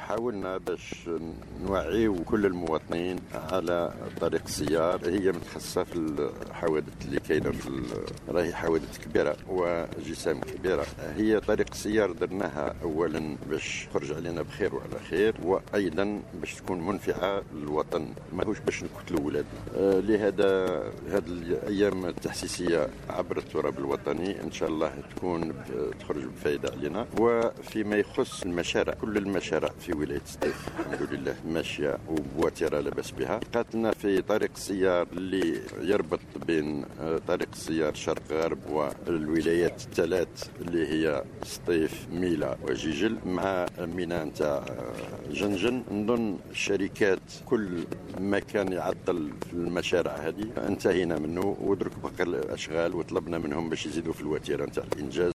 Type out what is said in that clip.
حاولنا باش نوعيو كل المواطنين على طريق السيار. هي متخصصة في الحوادث اللي كاينة راهي حوادث كبيرة وجسام كبيرة. هي طريق السيار درناها أولا باش تخرج علينا بخير وعلى خير، وأيضا باش تكون منفعة للوطن، ماهوش باش نقتلوا ولادنا. لهذا هذه الأيام التحسيسية عبر التراب الوطني إن شاء الله تكون تخرج بفائدة علينا. وفيما يخص المشارع، كل المشارع في ولاية سطيف الحمد لله ماشية وبواترة لا بأس بها. قاتلنا في طريق السيار اللي يربط بين طريق السيار شرق غرب والولايات الثلاث اللي هي سطيف ميلا وجيجل مع ميناء نتاع جنجن. نظن الشركات كل ما كان يعطل في المشارع هذه انتهينا منه، ودرك بقى الأشغال وطلبنا منهم باش يزيدوا في الوتيرة نتاع الإنجاز.